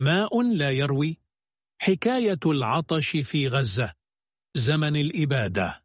ماء لا يروي، حكاية العطش في غزة، زمن الإبادة.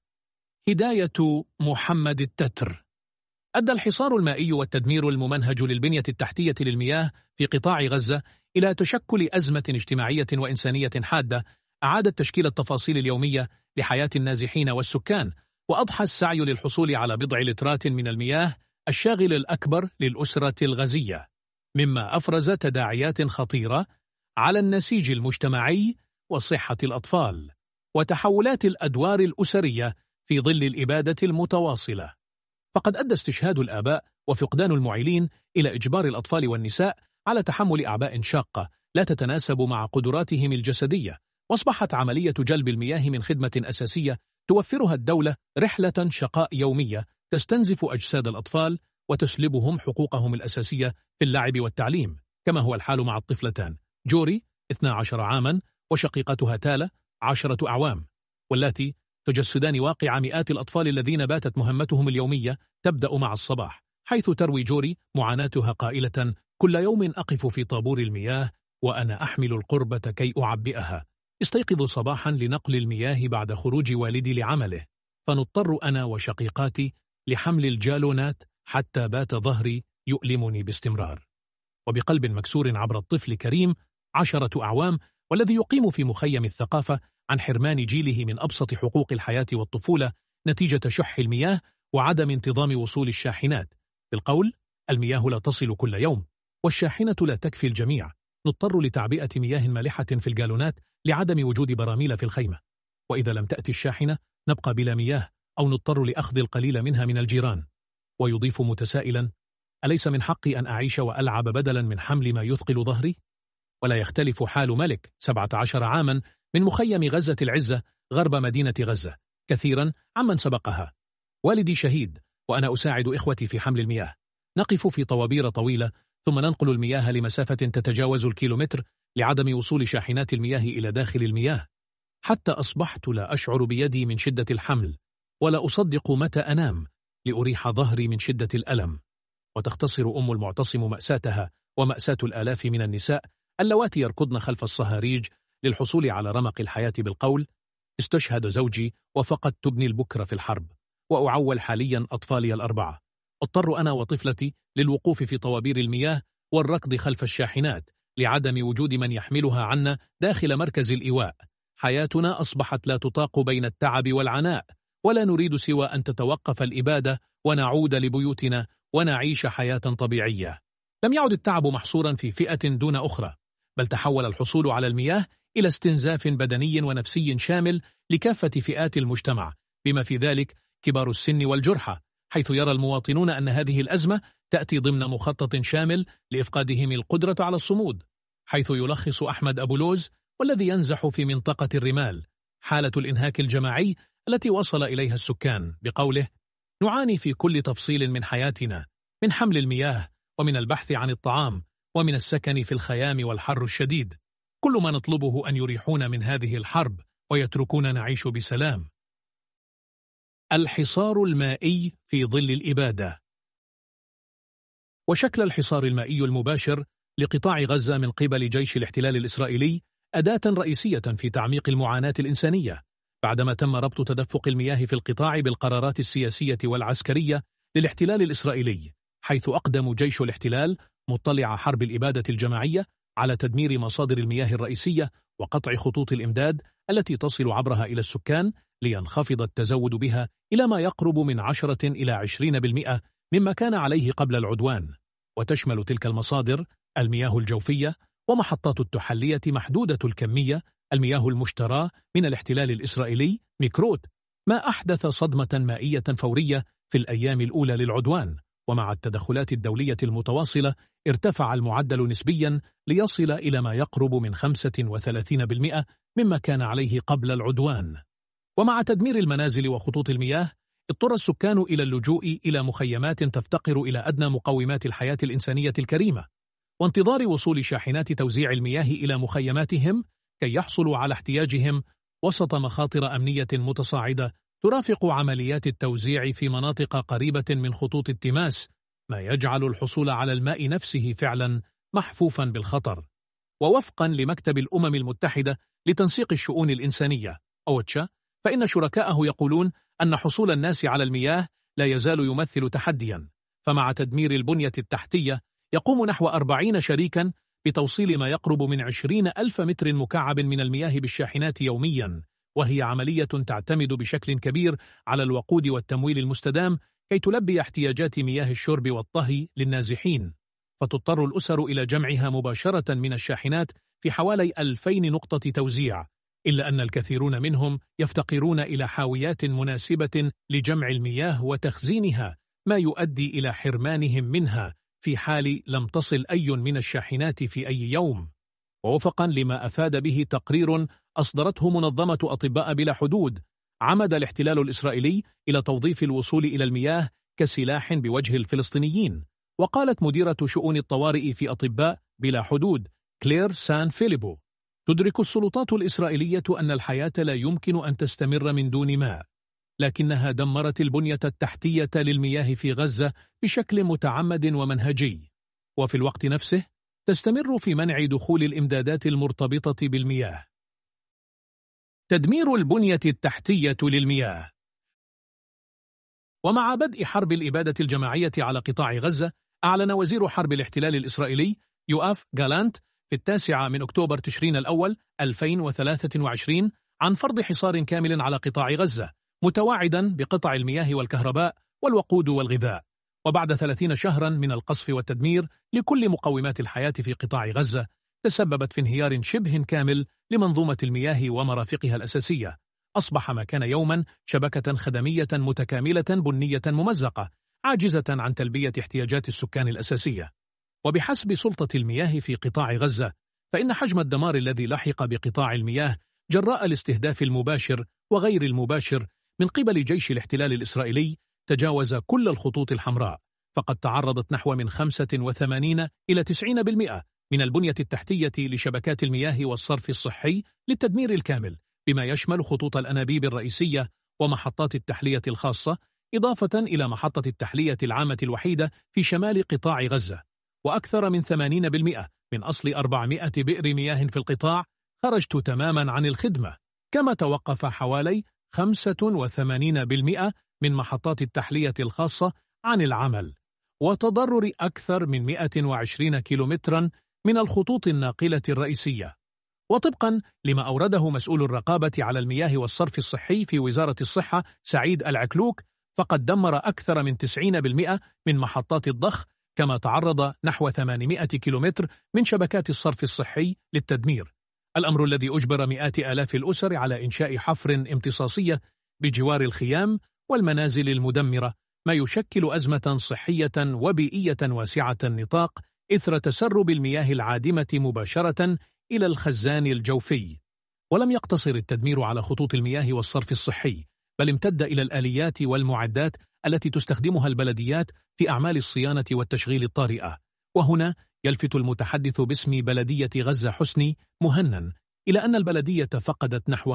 هداية محمد التتر. أدى الحصار المائي والتدمير الممنهج للبنية التحتية للمياه في قطاع غزة إلى تشكل أزمة اجتماعية وإنسانية حادة أعادت تشكيل التفاصيل اليومية لحياة النازحين والسكان، وأضحى السعي للحصول على بضع لترات من المياه الشاغل الأكبر للأسرة الغزية، مما أفرز تداعيات خطيرة على النسيج المجتمعي وصحة الأطفال وتحولات الأدوار الأسرية في ظل الإبادة المتواصلة. فقد أدى استشهاد الآباء وفقدان المعيلين إلى إجبار الأطفال والنساء على تحمل أعباء شاقة لا تتناسب مع قدراتهم الجسدية، واصبحت عملية جلب المياه من خدمة أساسية توفرها الدولة رحلة شقاء يومية تستنزف أجساد الأطفال وتسلبهم حقوقهم الأساسية في اللعب والتعليم، كما هو الحال مع الطفلتان جوري 12 عاما وشقيقتها تالا 10 أعوام، واللاتي تجسدان واقع مئات الأطفال الذين باتت مهمتهم اليومية تبدأ مع الصباح، حيث تروي جوري معاناتها قائلة: كل يوم أقف في طابور المياه وأنا أحمل القربة كي أعبئها، استيقظ صباحا لنقل المياه بعد خروج والدي لعمله، فنضطر أنا وشقيقاتي لحمل الجالونات حتى بات ظهري يؤلمني باستمرار. وبقلب مكسور عبر الطفل كريم 10 أعوام والذي يقيم في مخيم الثقافة عن حرمان جيله من أبسط حقوق الحياة والطفولة نتيجة شح المياه وعدم انتظام وصول الشاحنات. بالقول: المياه لا تصل كل يوم، والشاحنة لا تكفي الجميع، نضطر لتعبئة مياه مالحة في الجالونات لعدم وجود براميل في الخيمة، وإذا لم تأتي الشاحنة نبقى بلا مياه أو نضطر لأخذ القليل منها من الجيران. ويضيف متسائلا: أليس من حقي أن أعيش وألعب بدلا من حمل ما يثقل ظهري؟ ولا يختلف حال ملك 17 عاما من مخيم غزة العزة غرب مدينة غزة كثيرا عمن سبقها. والدي شهيد وأنا أساعد إخوتي في حمل المياه، نقف في طوابير طويلة ثم ننقل المياه لمسافة تتجاوز الكيلومتر لعدم وصول شاحنات المياه إلى داخل المياه، حتى أصبحت لا أشعر بيدي من شدة الحمل ولا أصدق متى أنام لأريح ظهري من شدة الألم. وتختصر أم المعتصم مأساتها ومأساة الآلاف من النساء اللواتي يركضن خلف الصهاريج للحصول على رمق الحياة بالقول: استشهد زوجي وفقدت ابني البكر في الحرب، وأعول حاليا أطفالي ال4، اضطر أنا وطفلتي للوقوف في طوابير المياه والركض خلف الشاحنات لعدم وجود من يحملها عنا داخل مركز الإيواء. حياتنا أصبحت لا تطاق بين التعب والعناء، ولا نريد سوى أن تتوقف الإبادة ونعود لبيوتنا ونعيش حياة طبيعية. لم يعد التعب محصورا في فئة دون أخرى، بل تحول الحصول على المياه إلى استنزاف بدني ونفسي شامل لكافة فئات المجتمع، بما في ذلك كبار السن والجرحى، حيث يرى المواطنون أن هذه الأزمة تأتي ضمن مخطط شامل لإفقادهم القدرة على الصمود، حيث يلخص أحمد أبو لوز والذي ينزح في منطقة الرمال حالة الإنهاك الجماعي التي وصل إليها السكان بقوله: نعاني في كل تفصيل من حياتنا، من حمل المياه ومن البحث عن الطعام ومن السكن في الخيام والحر الشديد، كل ما نطلبه أن يريحون من هذه الحرب ويتركون نعيش بسلام. الحصار المائي في ظل الإبادة. وشكل الحصار المائي المباشر لقطاع غزة من قبل جيش الاحتلال الإسرائيلي أداة رئيسية في تعميق المعاناة الإنسانية، بعدما تم ربط تدفق المياه في القطاع بالقرارات السياسية والعسكرية للاحتلال الإسرائيلي، حيث أقدم جيش الاحتلال مطلع حرب الإبادة الجماعية على تدمير مصادر المياه الرئيسية وقطع خطوط الإمداد التي تصل عبرها إلى السكان، لينخفض التزود بها إلى ما يقرب من 10 إلى 20% مما كان عليه قبل العدوان. وتشمل تلك المصادر المياه الجوفية ومحطات التحلية محدودة الكمية، المياه المشتراه من الاحتلال الإسرائيلي ميكروت، ما أحدث صدمة مائية فورية في الأيام الأولى للعدوان. ومع التدخلات الدولية المتواصلة ارتفع المعدل نسبيا ليصل إلى ما يقرب من 35% مما كان عليه قبل العدوان. ومع تدمير المنازل وخطوط المياه اضطر السكان إلى اللجوء إلى مخيمات تفتقر إلى أدنى مقومات الحياة الإنسانية الكريمة، وانتظار وصول شاحنات توزيع المياه إلى مخيماتهم كي يحصلوا على احتياجهم وسط مخاطر أمنية متصاعدة ترافق عمليات التوزيع في مناطق قريبة من خطوط التماس، ما يجعل الحصول على الماء نفسه فعلا محفوفا بالخطر. ووفقا لمكتب الأمم المتحدة لتنسيق الشؤون الإنسانية أوتشا، فإن شركائه يقولون أن حصول الناس على المياه لا يزال يمثل تحديا. فمع تدمير البنية التحتية يقوم نحو 40 شريكا بتوصيل ما يقرب من 20,000 متر مكعب من المياه بالشاحنات يوميا، وهي عملية تعتمد بشكل كبير على الوقود والتمويل المستدام كي تلبي احتياجات مياه الشرب والطهي للنازحين. فتضطر الأسر إلى جمعها مباشرة من الشاحنات في حوالي 2000 نقطة توزيع، إلا أن الكثيرون منهم يفتقرون إلى حاويات مناسبة لجمع المياه وتخزينها، ما يؤدي إلى حرمانهم منها في حال لم تصل أي من الشاحنات في أي يوم. ووفقا لما أفاد به تقرير أصدرته منظمة أطباء بلا حدود، عمد الاحتلال الإسرائيلي إلى توظيف الوصول إلى المياه كسلاح بوجه الفلسطينيين. وقالت مديرة شؤون الطوارئ في أطباء بلا حدود كلير سان فيليبو: تدرك السلطات الإسرائيلية أن الحياة لا يمكن أن تستمر من دون ماء، لكنها دمرت البنية التحتية للمياه في غزة بشكل متعمد ومنهجي، وفي الوقت نفسه تستمر في منع دخول الإمدادات المرتبطة بالمياه. تدمير البنية التحتية للمياه. ومع بدء حرب الإبادة الجماعية على قطاع غزة، أعلن وزير حرب الاحتلال الإسرائيلي يؤاف جالانت في 9 أكتوبر تشرين الأول 2023 عن فرض حصار كامل على قطاع غزة، متوعدا بقطع المياه والكهرباء والوقود والغذاء. وبعد 30 شهرا من القصف والتدمير لكل مقومات الحياة في قطاع غزة، تسببت في انهيار شبه كامل لمنظومة المياه ومرافقها الأساسية. أصبح ما كان يوما شبكة خدمية متكاملة بنية ممزقة، عاجزة عن تلبية احتياجات السكان الأساسية. وبحسب سلطة المياه في قطاع غزة، فإن حجم الدمار الذي لحق بقطاع المياه جراء الاستهداف المباشر وغير المباشر من قبل جيش الاحتلال الإسرائيلي تجاوز كل الخطوط الحمراء، فقد تعرضت نحو من 85 إلى 90% من البنية التحتية لشبكات المياه والصرف الصحي للتدمير الكامل، بما يشمل خطوط الأنابيب الرئيسية ومحطات التحلية الخاصة، إضافة إلى محطة التحلية العامة الوحيدة في شمال قطاع غزة. وأكثر من 80% من أصل 400 بئر مياه في القطاع خرجت تماما عن الخدمة، كما توقف حوالي 85% من محطات التحلية الخاصة عن العمل، وتضرر أكثر من 120 كيلومترا من الخطوط الناقلة الرئيسية. وطبقا لما أورده مسؤول الرقابة على المياه والصرف الصحي في وزارة الصحة سعيد العكلوك، فقد دمر أكثر من 90% من محطات الضخ، كما تعرض نحو 800 كيلومتر من شبكات الصرف الصحي للتدمير، الأمر الذي أجبر مئات آلاف الأسر على إنشاء حفر امتصاصية بجوار الخيام والمنازل المدمرة، ما يشكل أزمة صحية وبيئية واسعة النطاق إثر تسرب المياه العادمة مباشرة إلى الخزان الجوفي. ولم يقتصر التدمير على خطوط المياه والصرف الصحي، بل امتد إلى الآليات والمعدات التي تستخدمها البلديات في أعمال الصيانة والتشغيل الطارئة. وهنا يلفت المتحدث باسم بلدية غزة حسني مهنا إلى أن البلدية فقدت نحو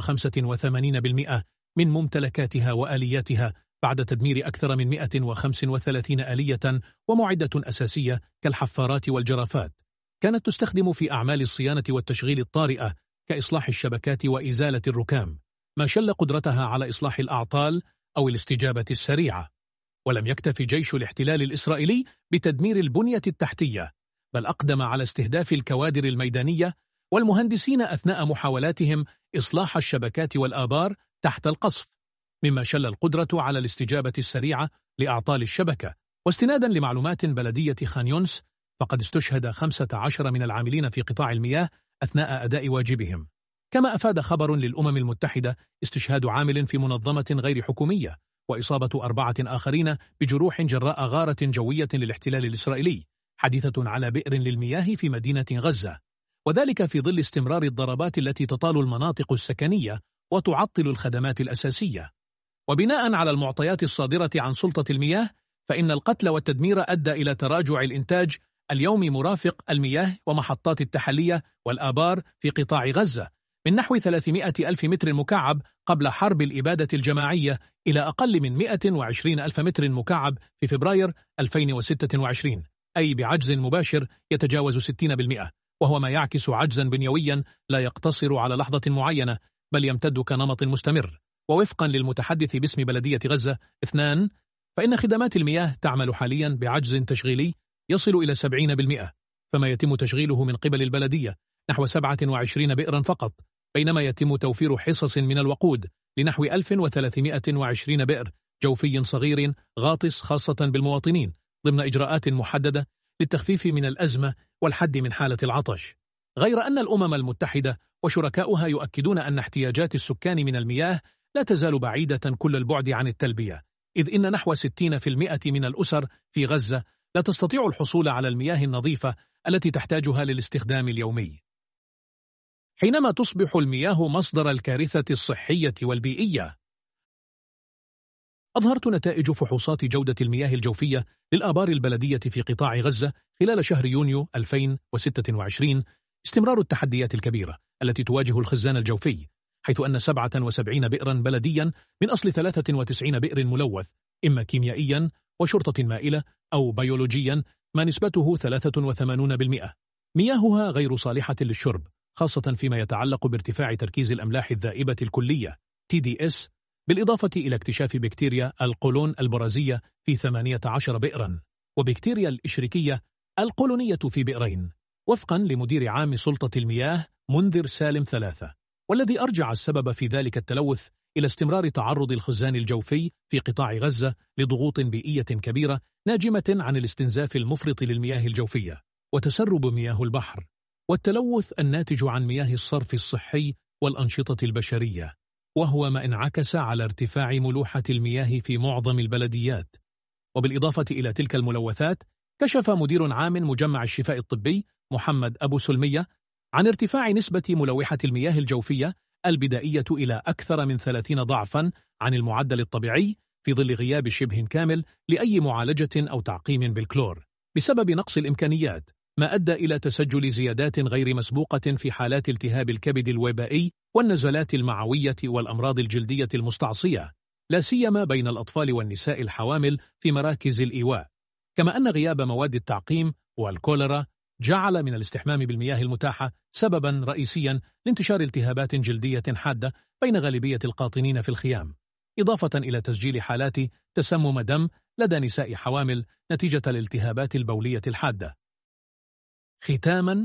85% من ممتلكاتها وآلياتها بعد تدمير أكثر من 135 آلية ومعدة أساسية كالحفارات والجرافات كانت تستخدم في أعمال الصيانة والتشغيل الطارئة كإصلاح الشبكات وإزالة الركام، ما شل قدرتها على إصلاح الأعطال أو الاستجابة السريعة. ولم يكتف جيش الاحتلال الإسرائيلي بتدمير البنية التحتية، بل أقدم على استهداف الكوادر الميدانية والمهندسين أثناء محاولاتهم إصلاح الشبكات والآبار تحت القصف، مما شل القدرة على الاستجابة السريعة لأعطال الشبكة. واستنادا لمعلومات بلدية خان يونس، فقد استشهد 15 من العاملين في قطاع المياه أثناء أداء واجبهم. كما أفاد خبر للأمم المتحدة استشهاد عامل في منظمة غير حكومية وإصابة 4 آخرين بجروح جراء غارة جوية للاحتلال الإسرائيلي حديثة على بئر للمياه في مدينة غزة، وذلك في ظل استمرار الضربات التي تطال المناطق السكنية وتعطل الخدمات الأساسية. وبناء على المعطيات الصادرة عن سلطة المياه، فإن القتل والتدمير أدى إلى تراجع الإنتاج اليومي مرافق المياه ومحطات التحلية والآبار في قطاع غزة من نحو 300 ألف متر مكعب قبل حرب الإبادة الجماعية إلى أقل من 120 ألف متر مكعب في فبراير 2026، أي بعجز مباشر يتجاوز 60%، وهو ما يعكس عجزا بنيويا لا يقتصر على لحظة معينة بل يمتد كنمط مستمر. ووفقا للمتحدث باسم بلدية غزة 2، فإن خدمات المياه تعمل حاليا بعجز تشغيلي يصل إلى 70%، فما يتم تشغيله من قبل البلدية نحو 27 بئرا فقط، بينما يتم توفير حصص من الوقود لنحو 1320 بئر جوفي صغير غاطس خاصة بالمواطنين، ضمن إجراءات محددة للتخفيف من الأزمة والحد من حالة العطش. غير أن الأمم المتحدة وشركاؤها يؤكدون أن احتياجات السكان من المياه لا تزال بعيدة كل البعد عن التلبية، إذ إن نحو 60% من الأسر في غزة لا تستطيع الحصول على المياه النظيفة التي تحتاجها للاستخدام اليومي. حينما تصبح المياه مصدر الكارثة الصحية والبيئية. أظهرت نتائج فحوصات جودة المياه الجوفية للآبار البلدية في قطاع غزة خلال شهر يونيو 2026 استمرار التحديات الكبيرة التي تواجه الخزان الجوفي، حيث أن 77 بئرا بلديا من أصل 93 بئر ملوث إما كيميائيا وشرطة مائلة أو بيولوجيا ما نسبته 83%. مياهها غير صالحة للشرب، خاصة فيما يتعلق بارتفاع تركيز الأملاح الذائبة الكلية TDS، بالإضافة إلى اكتشاف بكتيريا القولون البرازية في 18 بئرا، وبكتيريا الإشريكية القولونية في بئرين، وفقا لمدير عام سلطة المياه منذر سالم 3، والذي أرجع السبب في ذلك التلوث إلى استمرار تعرض الخزان الجوفي في قطاع غزة لضغوط بيئية كبيرة ناجمة عن الاستنزاف المفرط للمياه الجوفية وتسرب مياه البحر، والتلوث الناتج عن مياه الصرف الصحي والأنشطة البشرية، وهو ما انعكس على ارتفاع ملوحة المياه في معظم البلديات. وبالإضافة إلى تلك الملوثات، كشف مدير عام مجمع الشفاء الطبي محمد أبو سلمية عن ارتفاع نسبة ملوحة المياه الجوفية البدائية إلى أكثر من 30 ضعفا عن المعدل الطبيعي في ظل غياب شبه كامل لأي معالجة أو تعقيم بالكلور بسبب نقص الإمكانيات، ما أدى إلى تسجل زيادات غير مسبوقة في حالات التهاب الكبد الوبائي والنزلات المعوية والأمراض الجلدية المستعصية، لا سيما بين الأطفال والنساء الحوامل في مراكز الإيواء. كما أن غياب مواد التعقيم والكوليرا جعل من الاستحمام بالمياه المتاحة سببا رئيسيا لانتشار التهابات جلدية حادة بين غالبية القاطنين في الخيام، إضافة إلى تسجيل حالات تسمم دم لدى نساء حوامل نتيجة الالتهابات البولية الحادة. ختاما،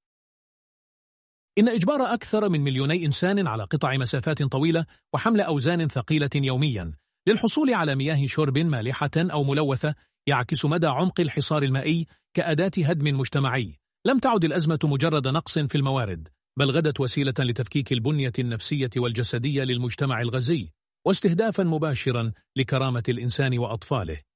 إن إجبار أكثر من 2 مليون إنسان على قطع مسافات طويلة وحمل أوزان ثقيلة يوميا للحصول على مياه شرب مالحة أو ملوثة يعكس مدى عمق الحصار المائي كأداة هدم مجتمعي. لم تعد الأزمة مجرد نقص في الموارد، بل غدت وسيلة لتفكيك البنية النفسية والجسدية للمجتمع الغزي، واستهدافا مباشرا لكرامة الإنسان وأطفاله.